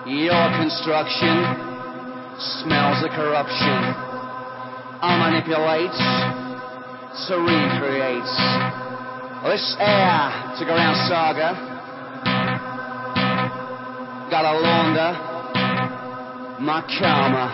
Your construction smells of corruption. I manipulate to recreate. This air to go round saga. Gotta launder my karma.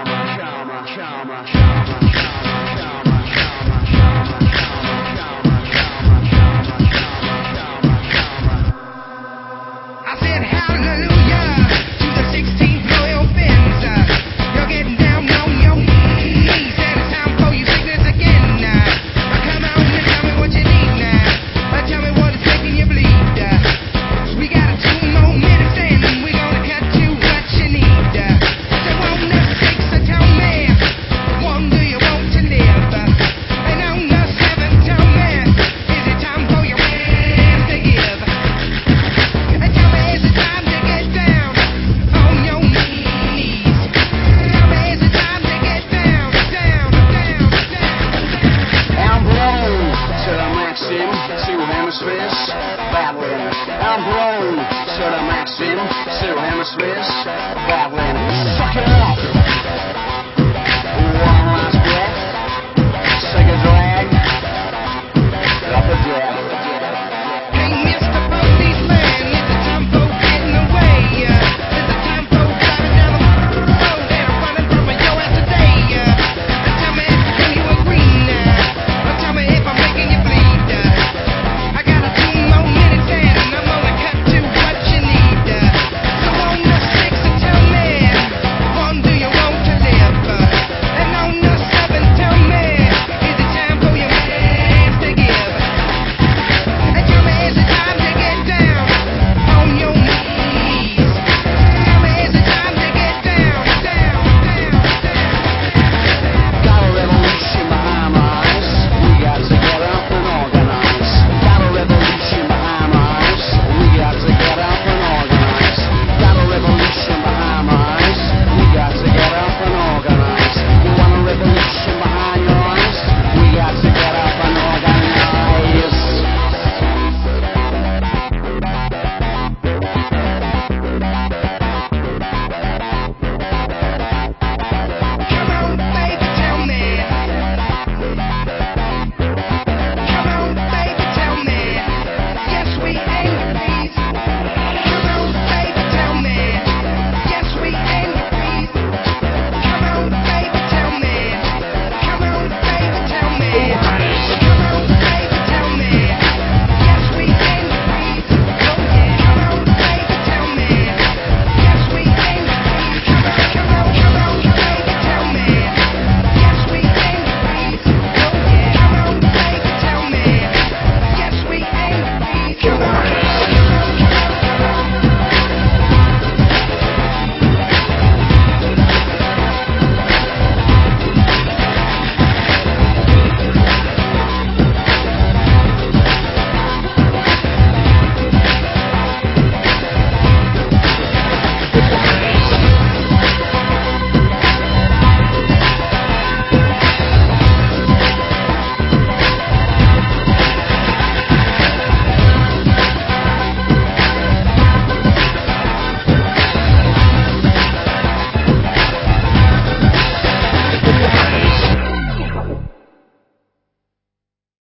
I said hallelujah to the 16th loyal fins. You're getting down on your knees, and it's time for you sickness again. Come on and tell me what you need now. Tell me what is making you bleed. We got 2 more minutes and we're gonna cut you what you need. So on the 6, tell me, one, do you want to live? And on the 7, tell me, is it time for your hands to give? And tell me, is it time to get down on your knees? Tell me, is it time to get down? I'm blown to the maxim, 2 hemispheres battling. I'm blown to the maxim, 2 hemispheres battling. Suck it up.